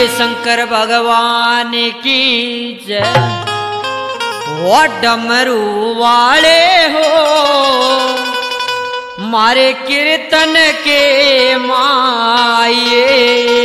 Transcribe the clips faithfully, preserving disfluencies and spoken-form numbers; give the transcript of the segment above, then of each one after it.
शंकर भगवान की जय। वो डमरू वाले हो मारे कीर्तन के माये,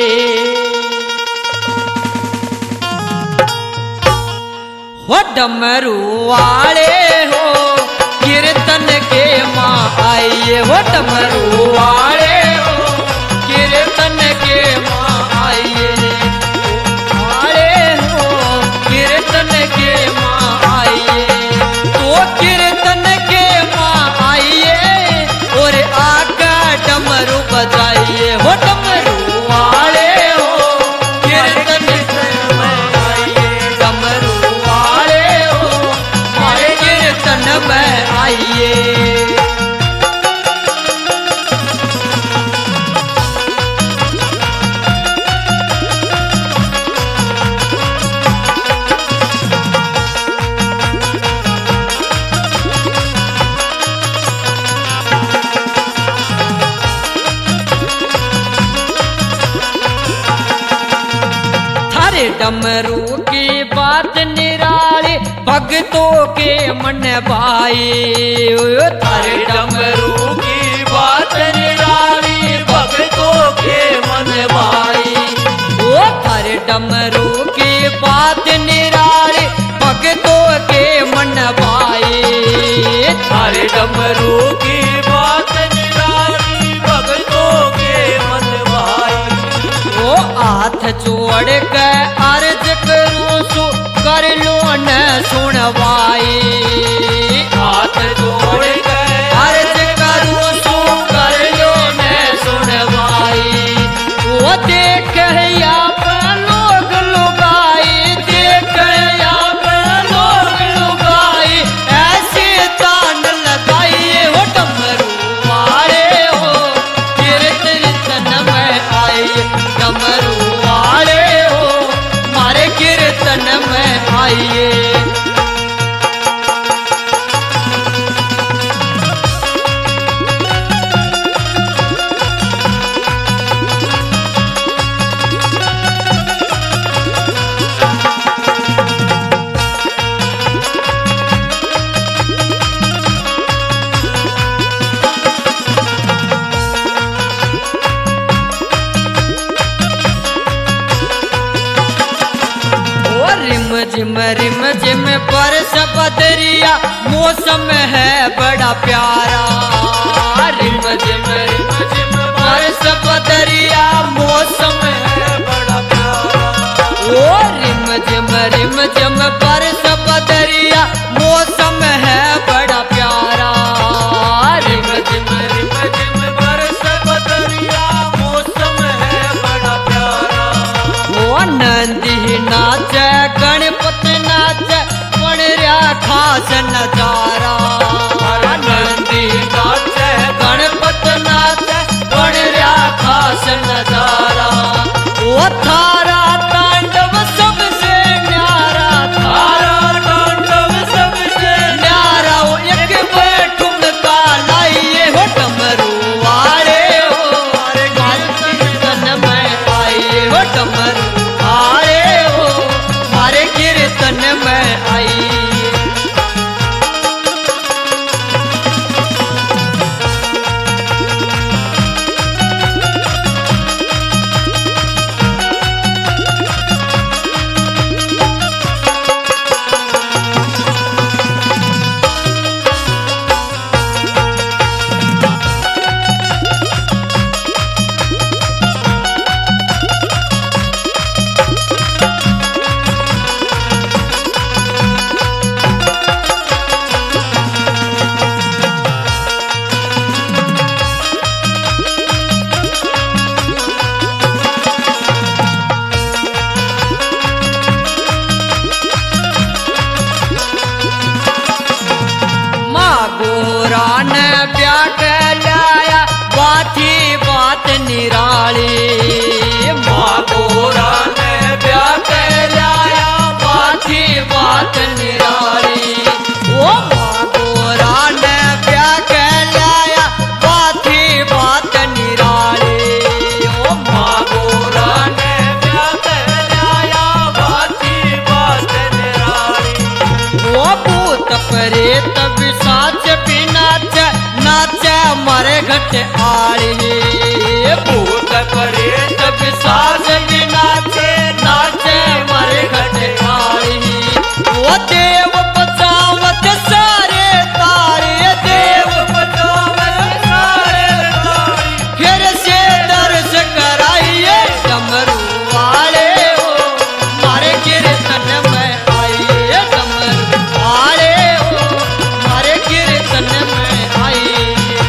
वो डमरू वाले हो कीर्तन के माँ आइए, वो डमरू वाले हो कीर्तन के माँ आइए, वाले हो कीर्तन के माँ आइए, तो कीर्तन के माँ आइए और आका डमरू बजाइए, वो डमरू वाले हो कीर्तन के माँ आइए, डमरू वाले हो हमारे कीर्तन में आइए। डमरू की बात निराली भक्तों के मन भाई, थारे डमरू की बात निराली भक्तों के मन भाई, ओ थारे डमरू की बात निराली भक्तों के मन भाई, थारे डमरू की बात निराली भक्तों के मन भाई, ओ हाथ जोड़ के अर्ज करूं सु कर लो न सुनवाई, हाथ जोड़ के अर्ज करूं सु कर लो न सुनवाई, वो देख यहाँ पर लोग लुगाई, देख यहाँ पर लोग लुगाई ऐसे तान लगाइए, वो डमरू वाले हो कीर्तन में आइए, डमरू वाले हो मारे कीर्तन में आइए। रिम रिम जिम बरस बदरिया मौसम है बड़ा प्यारा, रिम जिम रिम जिम बरस बदरिया मौसम है बड़ा प्यारा, ओ रिम जिम रिम जिम बरस बदरिया मौसम है बड़ा प्यारा, रिम जिम रिम जिम बरस बदरिया मौसम है बड़ा प्यारा, ओ नंदी नाचे गणपति नाचे बन रहा खास नजारा, नंदी नाचे गणपति नाचे बन रहा खास नजारा, वो थारा तांडव सबसे न्यारा, थारा तांडव सबसे न्यारा वो एक बैठुम का लाइए, हो डमरू वाले हो कीर्तन में आइए, हो डमरू वाले हो हमारे कीर्तन में आइए। निराली माँ गोरा ने ब्याह के लाया बाथी बात निराली, वो माँ गोरा ने ब्याह के लाया बाथी बात निराली, माँ गोरा ने ब्याह के प्रेत भी साच भी नाच नाच मारे घट आड़ी भूत प्रेत पिशाच भी नाचे नाचे मारे घट आड़ी वो देव बचावत सारे तारे देव बचावत सारे तारी फिर से दर्श कराइए डमरू वाले हो मारे कीर्तन में आइए डमरू वाले हो मारे कीर्तन में आइए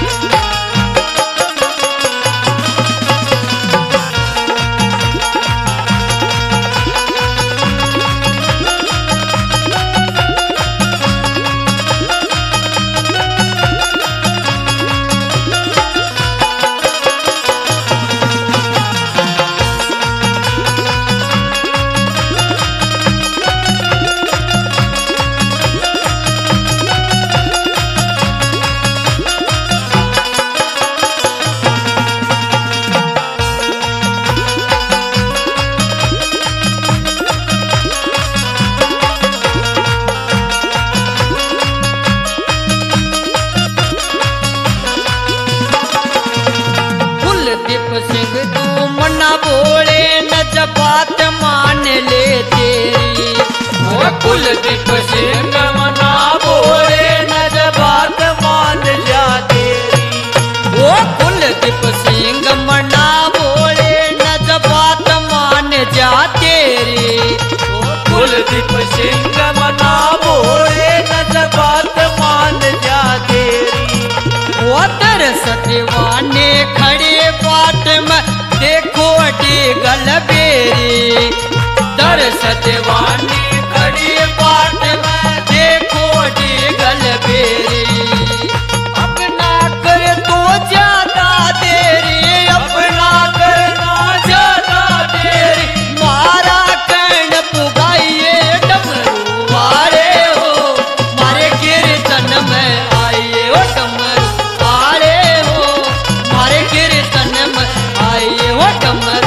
कुलदीप सिंह तू मना बोले न जब बात मान ले तेरी ओ कुलदीप सिंह मना बोले न जब बात मान जा तेरी ओ कुलदीप सिंह मना बोले न जब बात मान जा तेरी ओ कुलदीप सिंह मना बोले न जब बात मान जा तेरी वो तर सतवाने खड़े बाट में देखो डीगल बेरी तर सतवानी खड़ी बाट में देखो डीगल बेरी अपना कर तो ज्यादा देरी अपना करना ज्यादा देरी मारा कर्ण पुगाइए डमरू वाले हो मारे कीर्तन में आइए हो डमरू वाले हो मारे कीर्तन में आइए हो डमरू